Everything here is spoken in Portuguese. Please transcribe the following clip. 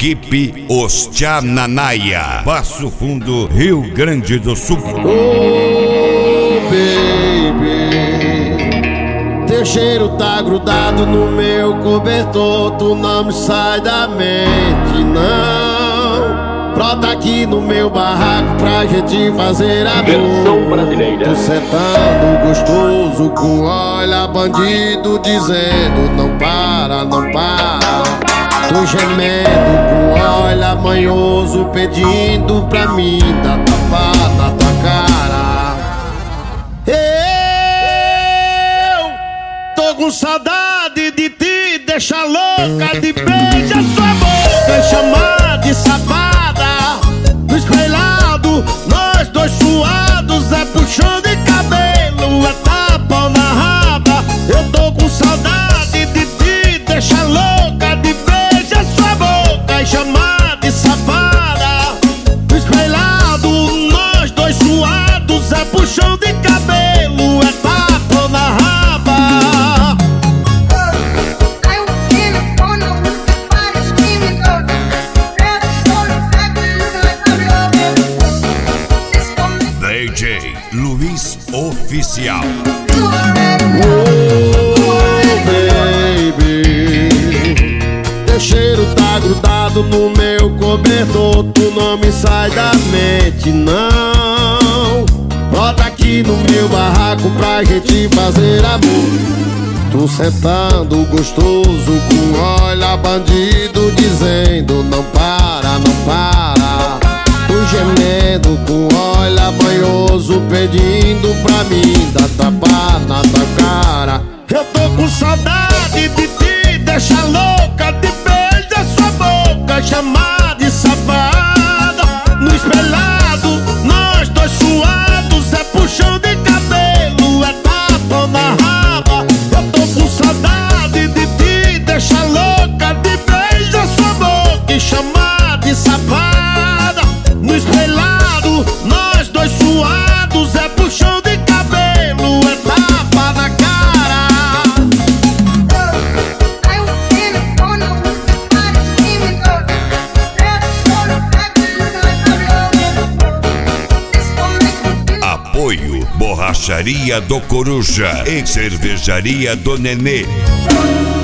Equipe Os Tchananaia, Passo Fundo, Rio Grande do Sul. Oh, baby, teu cheiro tá grudado no meu cobertor. Tu não me sai da mente, não. Brota aqui no meu barraco pra gente fazer amor. Versão brasileira. Tu sentando gostoso com olha bandido dizendo não para, não para. Tu gemendo com olha manhoso pedindo pra mim dar tapa na tua cara. Eu tô com saudade de te deixar louca, de beijar sua boca e chamar de safada. No espelhado, nós dois suados, é puxão de cabelo, é tapa na raba. Eu tô com saudade de te deixar louca, de beijar sua boca e chamar de safada. No espelhado, nós dois suados, é puxão de cabelo, é tapa na raba. DJ Luiz Oficial. Oh, baby, teu cheiro tá grudado no meu cobertor. Tu não me sai da mente, não. Brota aqui no meu barraco pra gente fazer amor. Tu sentando gostoso com olha bandido dizendo não para, não para. Tu gemendo com olha banhoso pedindo pra mim dar tapa na tua cara. Eu tô com saudade de te deixar louca, de beijar sua boca e chamar de safada. No espelhado, nós dois suados, é puxão de cabelo, é tapa na raba. Eu tô com saudade de te deixar louca, de beijar sua boca e chamar de safada. No espelhado, nós dois suados, é puxão de cabelo, é tapa na cara. Apoio Borracharia do Coruja e Cervejaria do Nenê.